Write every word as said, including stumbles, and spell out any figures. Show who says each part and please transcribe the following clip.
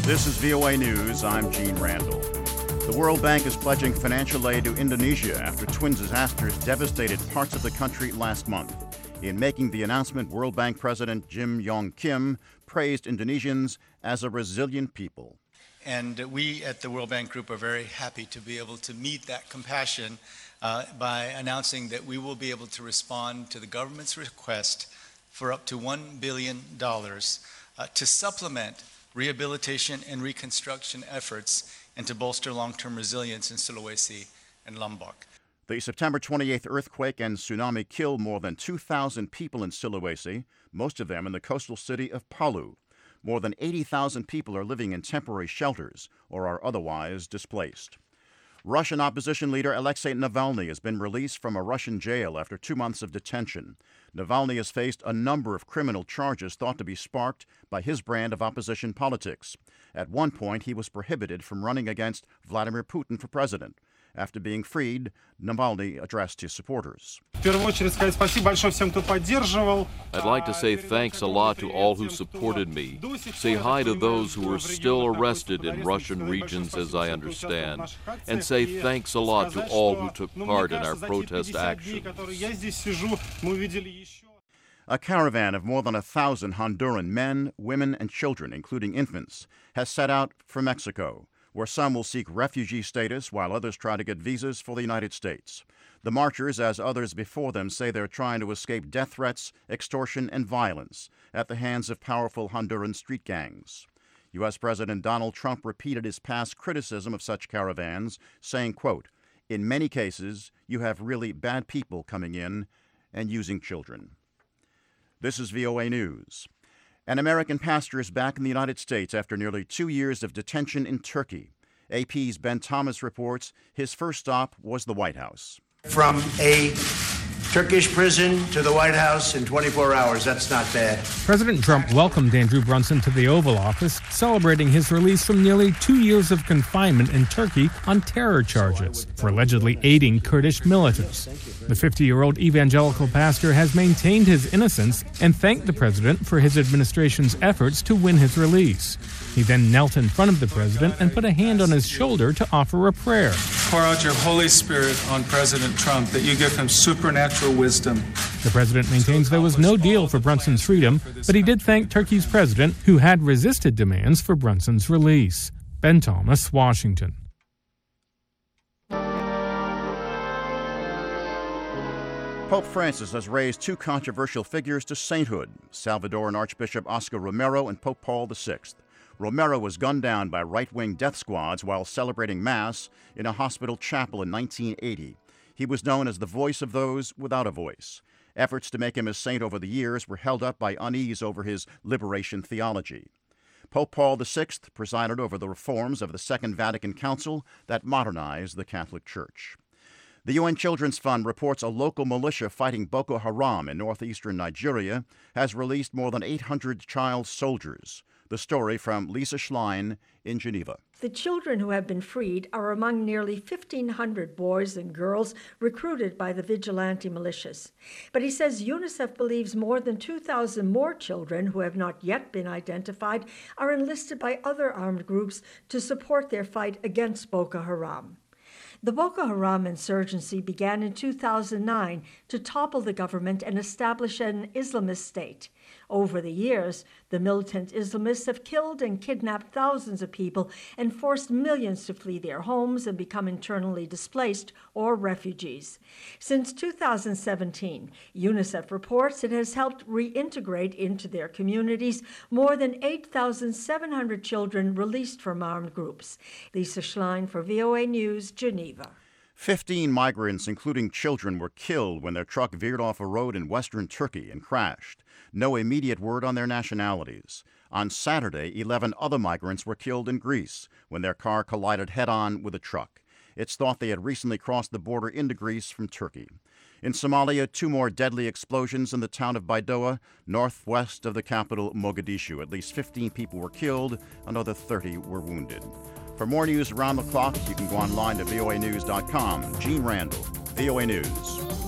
Speaker 1: This is V O A News. I'm Gene Randall. The World Bank is pledging financial aid to Indonesia after twin disasters devastated parts of the country last month. In making the announcement, World Bank President Jim Yong Kim praised Indonesians as a resilient people.
Speaker 2: And we at the World Bank Group are very happy to be able to meet that compassion uh, by announcing that we will be able to respond to the government's request for up to one billion dollars uh, to supplement rehabilitation and reconstruction efforts and to bolster long-term resilience in Sulawesi and Lombok.
Speaker 1: The September twenty-eighth earthquake and tsunami killed more than two thousand people in Sulawesi, most of them in the coastal city of Palu. More than eighty thousand people are living in temporary shelters or are otherwise displaced. Russian opposition leader Alexei Navalny has been released from a Russian jail after two months of detention. Navalny has faced a number of criminal charges thought to be sparked by his brand of opposition politics. At one point, he was prohibited from running against Vladimir Putin for president. After being freed, Navalny addressed his supporters.
Speaker 3: I'd
Speaker 4: like to say thanks a lot to all who supported me. Say hi to those who are still arrested in Russian regions, as I understand. And say thanks a lot to all who took part in our protest actions.
Speaker 1: A caravan of more than a thousand Honduran men, women, and children, including infants, has set out for Mexico, where some will seek refugee status while others try to get visas for the United States. The marchers, as others before them, say they're trying to escape death threats, extortion, and violence at the hands of powerful Honduran street gangs. U S President Donald Trump repeated his past criticism of such caravans, saying, quote, "In many cases, you have really bad people coming in and using children." This is V O A News. An American pastor is back in the United States after nearly two years of detention in Turkey. A P's Ben Thomas reports his first stop was the White House.
Speaker 5: From a Turkish prison to the White House in twenty-four hours, that's not bad.
Speaker 6: President Trump welcomed Andrew Brunson to the Oval Office, celebrating his release from nearly two years of confinement in Turkey on terror charges for allegedly aiding Kurdish militants. The fifty-year-old evangelical pastor has maintained his innocence and thanked the president for his administration's efforts to win his release. He then knelt in front of the president and put a hand on his shoulder to offer a prayer.
Speaker 7: Pour out your Holy Spirit on President Trump, that you give him supernatural wisdom.
Speaker 6: The president maintains there was no deal for Brunson's freedom, but he did thank Turkey's president, who had resisted demands for Brunson's release. Ben Thomas, Washington.
Speaker 1: Pope Francis has raised two controversial figures to sainthood, Salvadoran Archbishop Oscar Romero and Pope Paul the Sixth. Romero was gunned down by right-wing death squads while celebrating Mass in a hospital chapel in nineteen eighty. He was known as the voice of those without a voice. Efforts to make him a saint over the years were held up by unease over his liberation theology. Pope Paul the Sixth presided over the reforms of the Second Vatican Council that modernized the Catholic Church. The U N Children's Fund reports a local militia fighting Boko Haram in northeastern Nigeria has released more than eight hundred child soldiers. The story from Lisa Schlein in Geneva.
Speaker 8: The children who have been freed are among nearly fifteen hundred boys and girls recruited by the vigilante militias. But he says UNICEF believes more than two thousand more children who have not yet been identified are enlisted by other armed groups to support their fight against Boko Haram. The Boko Haram insurgency began in two thousand nine to topple the government and establish an Islamist state. Over the years, the militant Islamists have killed and kidnapped thousands of people and forced millions to flee their homes and become internally displaced or refugees. Since two thousand seventeen, UNICEF reports it has helped reintegrate into their communities more than eight thousand seven hundred children released from armed groups. Lisa Schlein for V O A News, Geneva.
Speaker 1: Fifteen migrants, including children, were killed when their truck veered off a road in western Turkey and crashed. No immediate word on their nationalities. On Saturday, eleven other migrants were killed in Greece when their car collided head-on with a truck. It's thought they had recently crossed the border into Greece from Turkey. In Somalia, two more deadly explosions in the town of Baidoa, northwest of the capital, Mogadishu. At least fifteen people were killed, another thirty were wounded. For more news around the clock, you can go online to V O A news dot com. Gene Randall, V O A News.